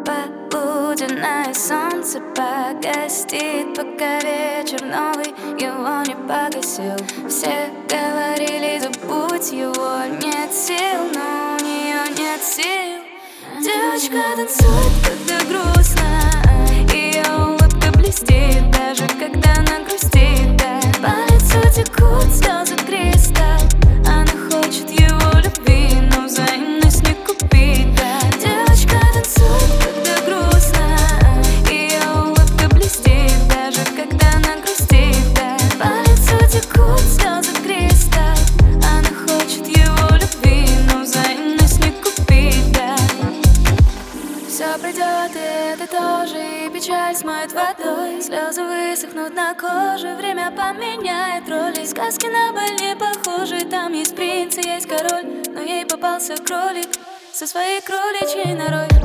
Полуденное солнце погостит, пока вечер новый его не погасил. Все говорили, забудь его, нет сил, но у нее нет сил. Девочка танцует, когда грустно, ее улыбка блестит, даже когда она грустит, да. По лицу текут слезы кристалл, она хочет его любви, но взаимность не купить, да. Девочка танцует, когда грустно, ее улыбка блестит, даже когда она грустит, да. По лицу текут слезы кристалл, она хочет его любви, но взаимность не купить, да. Все пройдет, и это тоже, и печаль смоет водой. Слезы высохнут на коже, время поменяет роли. Сказки на быль не похожи, там есть принц и есть король, но ей попался кролик со своей кроличьей норой.